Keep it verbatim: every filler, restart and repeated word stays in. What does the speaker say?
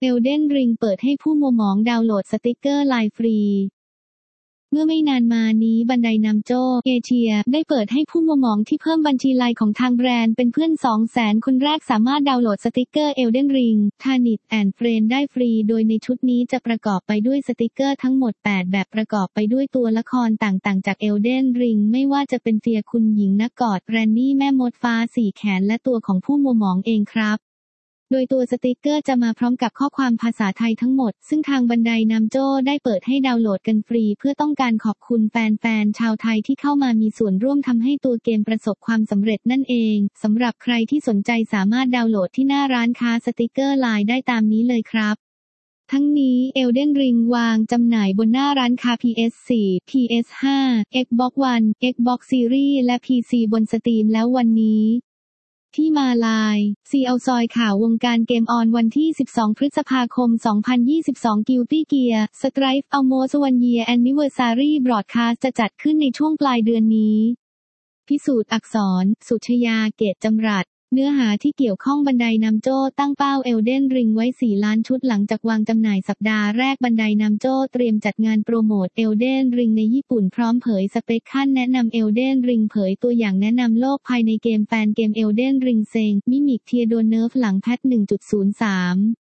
Elden Ring เปิดให้ผู้มัวหมองดาวน์โหลดสติกเกอร์ลายฟรีเมื่อไม่นานมานี้บันไดนัมโจเอเชียได้เปิดให้ผู้มัวหมองที่เพิ่มบัญชีไลน์ของทางแบรนด์เป็นเพื่อน สองแสน คนแรกสามารถดาวน์โหลดสติกเกอร์ Elden Ring Tarnit and Friend ได้ฟรีโดยในชุดนี้จะประกอบไปด้วยสติกเกอร์ทั้งหมดแปดแบบประกอบไปด้วยตัวละครต่างๆจาก Elden Ring ไม่ว่าจะเป็นเฟียคุณหญิงนักกอดแรนนี่แม่มดฟ้าสี่แขนและตัวของผู้มัวหมองเองครับโดยตัวสติกเกอร์จะมาพร้อมกับข้อความภาษาไทยทั้งหมดซึ่งทางบันไดนัมโจได้เปิดให้ดาวน์โหลดกันฟรีเพื่อต้องการขอบคุณแฟนๆชาวไทยที่เข้ามามีส่วนร่วมทำให้ตัวเกมประสบความสำเร็จนั่นเองสำหรับใครที่สนใจสามารถดาวน์โหลดที่หน้าร้านค้าสติกเกอร์ไลน์ได้ตามนี้เลยครับทั้งนี้ Elden Ring วางจำหน่ายบนหน้าร้านค้า พี เอส โฟร์ พี เอส ไฟว์ Xbox One Xbox Series และ พี ซี บน Steam แล้ววันนี้ที่มาลายซีเอาซอยข่าววงการเกมออนวันที่สิบสองพฤษภาคมสองพันยี่สิบสอง Guilty Gear Strive Almost One Year Anniversary Broadcast จะจัดขึ้นในช่วงปลายเดือนนี้พิสูจน์อักษรสุชยาเกตจำรัดเนื้อหาที่เกี่ยวข้องบันไดนัมโจตั้งเป้า Elden Ring ไว้สี่ล้านชุดหลังจากวางจำหน่ายสัปดาห์แรกบันไดนัมโจเตรียมจัดงานโปรโมท Elden Ring ในญี่ปุ่นพร้อมเผยสเปคขั้นแนะนำ Elden Ring เผยตัวอย่างแนะนำโลกภายในเกมแฟนเกม Elden Ring เซงมิมิกเทียโดเนิร์ฟหลังแพท หนึ่งจุดศูนย์สาม